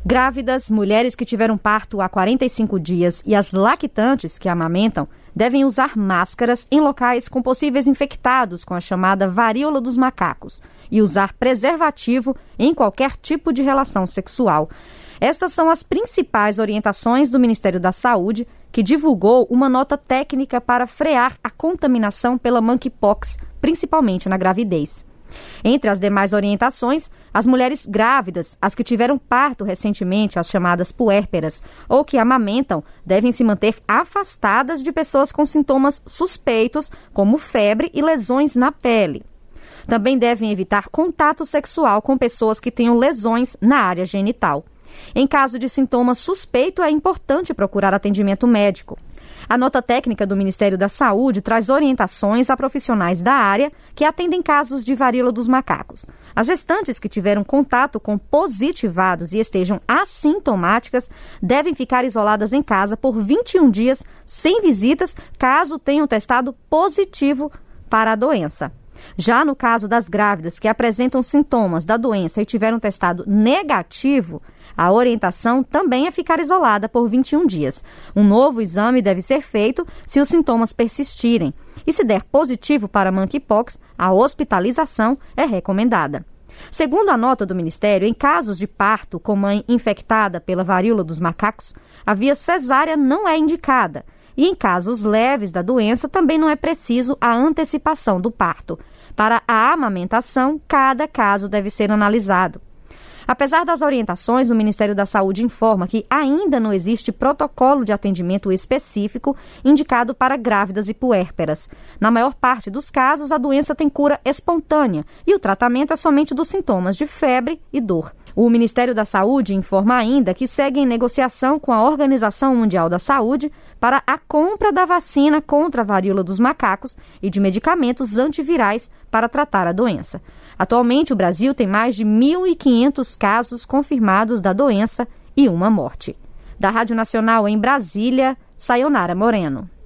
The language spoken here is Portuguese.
Grávidas, mulheres que tiveram parto há 45 dias e as lactantes que amamentam devem usar máscaras em locais com possíveis infectados com a chamada varíola dos macacos e usar preservativo em qualquer tipo de relação sexual. Estas são as principais orientações do Ministério da Saúde, que divulgou uma nota técnica para frear a contaminação pela monkeypox, principalmente na gravidez. Entre as demais orientações, as mulheres grávidas, as que tiveram parto recentemente, as chamadas puérperas, ou que amamentam, devem se manter afastadas de pessoas com sintomas suspeitos, como febre e lesões na pele. Também devem evitar contato sexual com pessoas que tenham lesões na área genital. Em caso de sintoma suspeito, é importante procurar atendimento médico. A nota técnica do Ministério da Saúde traz orientações a profissionais da área que atendem casos de varíola dos macacos. As gestantes que tiveram contato com positivados e estejam assintomáticas devem ficar isoladas em casa por 21 dias sem visitas, caso tenham testado positivo para a doença. Já no caso das grávidas que apresentam sintomas da doença e tiveram testado negativo, a orientação também é ficar isolada por 21 dias. Um novo exame deve ser feito se os sintomas persistirem. E se der positivo para monkeypox, a hospitalização é recomendada. Segundo a nota do Ministério, em casos de parto com mãe infectada pela varíola dos macacos, a via cesárea não é indicada. E em casos leves da doença, também não é preciso a antecipação do parto. Para a amamentação, cada caso deve ser analisado. Apesar das orientações, o Ministério da Saúde informa que ainda não existe protocolo de atendimento específico indicado para grávidas e puérperas. Na maior parte dos casos, a doença tem cura espontânea e o tratamento é somente dos sintomas de febre e dor. O Ministério da Saúde informa ainda que segue em negociação com a Organização Mundial da Saúde para a compra da vacina contra a varíola dos macacos e de medicamentos antivirais para tratar a doença. Atualmente, o Brasil tem mais de 1.500 casos confirmados da doença e uma morte. Da Rádio Nacional em Brasília, Sayonara Moreno.